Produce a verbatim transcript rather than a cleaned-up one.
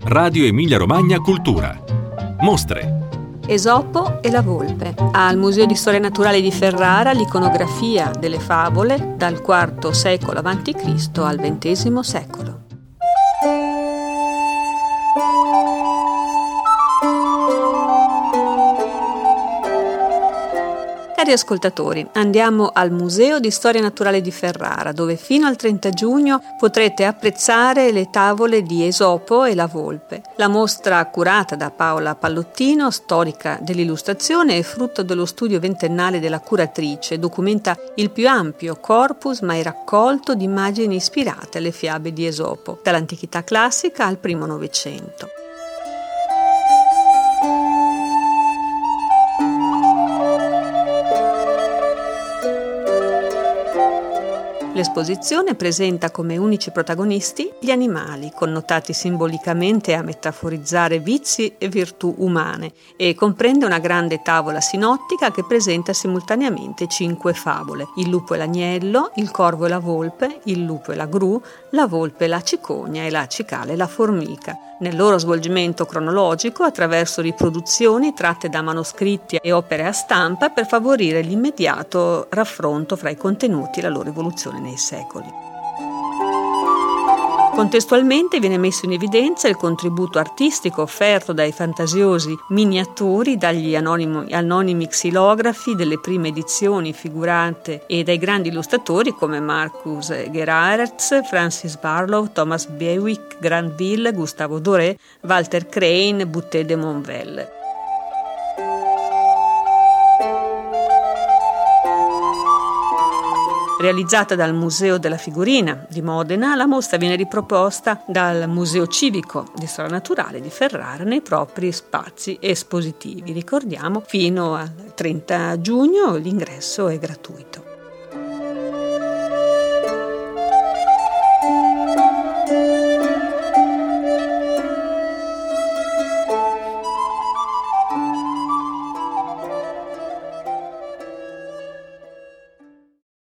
Radio Emilia Romagna Cultura. Mostre. Esopo e la volpe. Al Museo di Storia Naturale di Ferrara l'iconografia delle favole dal quarto secolo avanti Cristo al ventesimo secolo. Cari ascoltatori, andiamo al Museo di Storia Naturale di Ferrara, dove fino al trenta giugno potrete apprezzare le tavole di Esopo e la volpe. La mostra, curata da Paola Pallottino, storica dell'illustrazione e frutto dello studio ventennale della curatrice, documenta il più ampio corpus mai raccolto di immagini ispirate alle fiabe di Esopo, dall'antichità classica al primo Novecento. L'esposizione presenta come unici protagonisti gli animali, connotati simbolicamente a metaforizzare vizi e virtù umane, e comprende una grande tavola sinottica che presenta simultaneamente cinque favole: il lupo e l'agnello, il corvo e la volpe, il lupo e la gru, la volpe e la cicogna e la cicala e la formica, nel loro svolgimento cronologico attraverso riproduzioni tratte da manoscritti e opere a stampa per favorire l'immediato raffronto fra i contenuti e la loro evoluzione nei secoli. Contestualmente viene messo in evidenza il contributo artistico offerto dai fantasiosi miniatori, dagli anonimi, anonimi xilografi delle prime edizioni figurate e dai grandi illustratori come Marcus Gerhardt, Francis Barlow, Thomas Bewick, Granville, Gustavo Doré, Walter Crane, Boutet de Monvel. Realizzata dal Museo della Figurina di Modena, la mostra viene riproposta dal Museo Civico di Storia Naturale di Ferrara nei propri spazi espositivi. Ricordiamo, fino al trenta giugno l'ingresso è gratuito.